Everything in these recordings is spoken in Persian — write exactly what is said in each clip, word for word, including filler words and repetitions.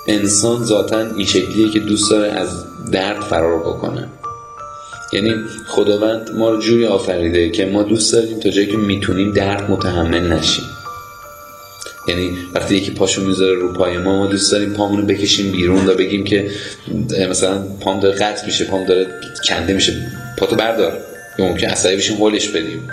انسان ذاتاً این شکلیه که دوست داره از درد فرار بکنه. یعنی خداوند ما رو جوری آفریده که ما دوست داریم تا جایی که میتونیم درد متحمل نشیم. یعنی وقتی یکی پاشو میذاره رو پای ما، ما دوست داریم پامونو بکشیم بیرون و بگیم که مثلا پام داره قطع میشه، پام داره کنده میشه، پاتو بردار، یا ممکن عصبی بشیم هولش بدیم.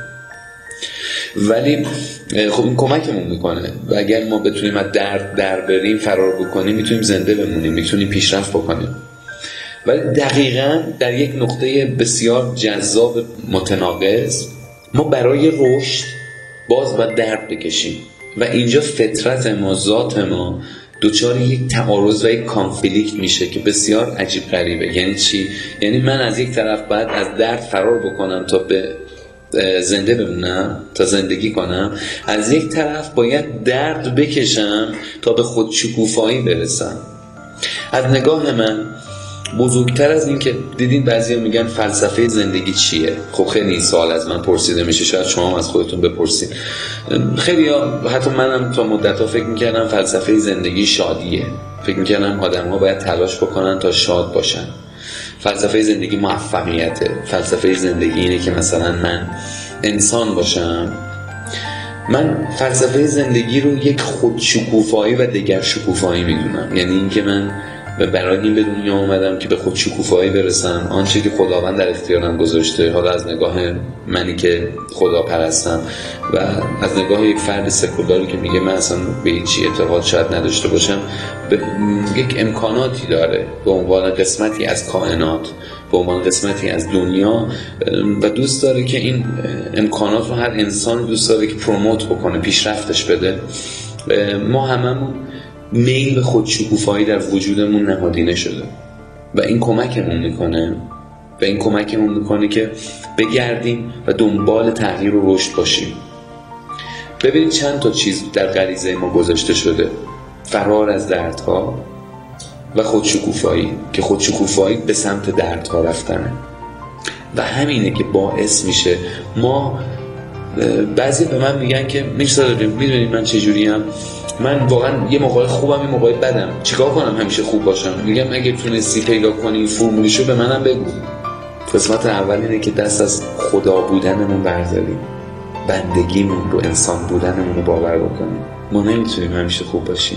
ولی خب این کمکمون میکنه و اگر ما بتونیم از درد در بریم، فرار بکنیم، میتونیم زنده بمونیم، میتونیم پیشرفت بکنیم. ولی دقیقاً در یک نقطه بسیار جذاب متناقض ما برای رشد باز باید درد بکشیم و اینجا فطرت ما، ذات ما دوچار یک تعارض و یک کانفلیکت میشه که بسیار عجیب غریبه. یعنی چی؟ یعنی من از یک طرف باید از درد فرار بکنم تا به زنده بمونم، تا زندگی کنم، از یک طرف باید درد بکشم تا به خودشکوفایی برسم. از نگاه من بزرگتر از این که دیدین بعضیا میگن فلسفه زندگی چیه، خب خیلی این سوال از من پرسیده میشه، شاید شما هم از خودتون بپرسید. خیلی ها، حتی منم تا مدت‌ها فکر میکردم فلسفه زندگی شادیه، فکر میکردم آدم‌ها باید تلاش بکنن تا شاد باشن. فلسفه زندگی موفقیته، فلسفه زندگی اینه که مثلا من انسان باشم. من فلسفه زندگی رو یک خودشکوفایی و دگر شکوفایی میدونم. یعنی این که من برای این به دنیا اومدم که به خودشکوفایی برسم، آنچه که خداوند در اختیارم گذاشته، حالا از نگاه منی که خدا پرستم و از نگاه یک فرد سکولاری که میگه من اصلا به هیچی اعتقاد شاید نداشته باشم، به یک امکاناتی داره به عنوان قسمتی از کائنات، به عنوان قسمتی از دنیا و دوست داره که این امکانات رو هر انسان دوست داره که پروموت بکنه، پیشرفتش بده. ما هممون میل به خودشکوفایی در وجودمون نهادینه شده و این کمکمون میکنه و این کمکمون میکنه که بگردیم و دنبال تغییر و رشد باشیم. ببینید چند تا چیز در غریزه ما گذاشته شده: فرار از دردها و خودشکوفایی، که خودشکوفایی به سمت دردها رفتنه و همینه که باعث میشه ما، بعضی به من میگن که میشتاده میدونید من چجوریم، من واقعا یه موقع خوبم یه موقع بدم، چیکار کنم همیشه خوب باشم؟ میگم اگه تونستی پیدا کنی فرمولیشو به منم بگو. قسمت اول اینه که دست از خدا بودنمون برداریم، بندگیمون رو، انسان بودنمون رو باور بکنیم. ما نمیتونیم همیشه خوب باشیم.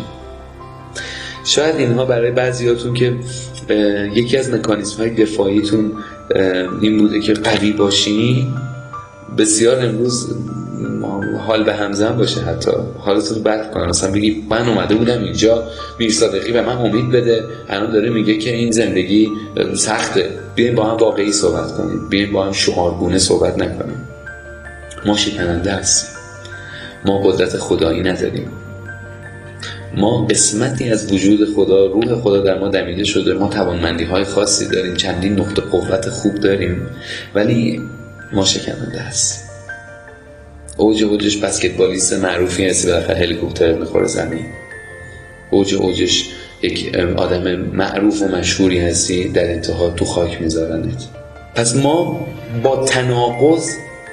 شاید اینها برای بعضیاتون که یکی از مکانیزم های دفاعیتون این بوده که قوی باشین، بسیار امروز حال به همزن باشه، حتی حالتون بد کنه. مثلا بگی من اومده بودم اینجا، میر صادقی به من امید بده، الان داره میگه که این زندگی سخته، بیاین با هم واقعی صحبت کنیم، بیاین با هم شعارگونه صحبت نکنیم. ما شکننده هستیم، ما قدرت خدایی نداریم، ما قسمتی از وجود خدا، روح خدا در ما دمیده شده، ما توانمندی های خاصی داریم، چندین نقطه قوت خوب داریم، ولی ما شکننده هستیم. اوج اوجش بسکتبالیست معروفی هستی، بالاخره هلیکوپتر میخوره زمین. اوج اوجش یک آدم معروف و مشهوری هستی، در انتها تو خاک میذارنت. پس ما با تناقض،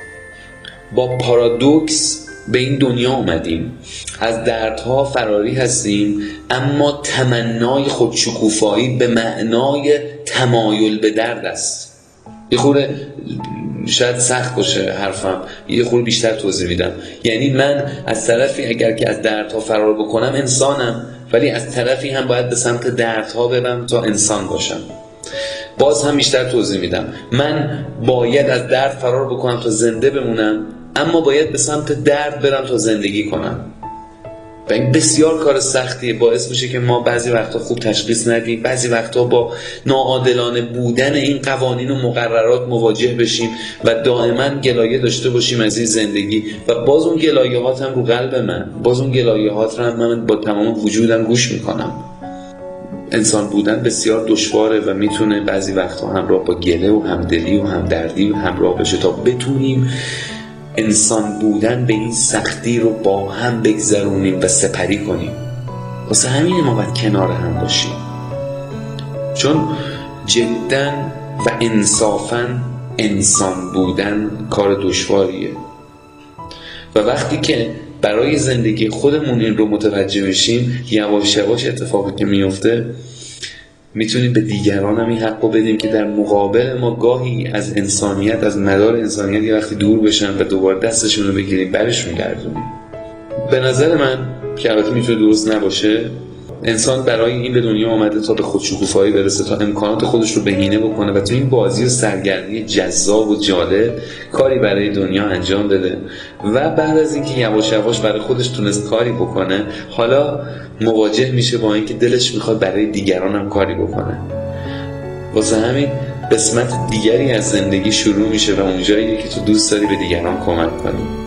با پارادوکس به این دنیا اومدیم، از دردها فراری هستیم، اما تمنای خودشکوفایی به معنای تمایل به درد است. یه خورده شاید سخت باشه حرفم، یه خورده بیشتر توضیح میدم. یعنی من از طرفی اگر که از دردها فرار بکنم انسانم، ولی از طرفی هم باید به سمت دردها برم تا انسان باشم. باز هم بیشتر توضیح میدم. من باید از درد فرار بکنم تا زنده بمونم، اما باید به سمت درد برم تا زندگی کنم. و این بسیار کار سختیه، باعث میشه که ما بعضی وقتا خوب تشخیص ندیم، بعضی وقتا با ناعادلانه بودن این قوانین و مقررات مواجه بشیم و دائما گلایه داشته باشیم از این زندگی. و باز اون گلایه‌هات هم رو قلب من، باز اون گلایه‌هات رو هم من با تمام وجودم گوش میکنم. انسان بودن بسیار دشواره و میتونه بعضی وقتا همراه با گله و همدلی و همدردی و همراه بشه تا بتونیم انسان بودن به این سختی رو با هم بگذرونیم و سپری کنیم. واسه همین ما باید کنار هم باشیم، چون جداً و انصافاً انسان بودن کار دشواریه و وقتی که برای زندگی خودمون این رو متوجه بشیم، یواش یواش اتفاقی که میفته میتونیم به دیگران هم این حق رو بدیم که در مقابل ما گاهی از انسانیت، از مدار انسانیت یه وقتی دور بشن و دوباره دستشون رو بگیریم برشون گردونیم. به نظر من که البته میتونه درست نباشه، انسان برای این به دنیا آمده تا به خودشکوفایی برسه، تا امکانات خودش رو بهینه بکنه و تو این بازی و سرگرمی جذاب و جالب کاری برای دنیا انجام بده و بعد از اینکه یواش یواش برای خودش تونست کاری بکنه، حالا مواجه میشه با اینکه دلش میخواد برای دیگران هم کاری بکنه. واسه همین قسمت دیگری از زندگی شروع میشه و اونجاییه که تو دوست داری به دیگران کمک کنی.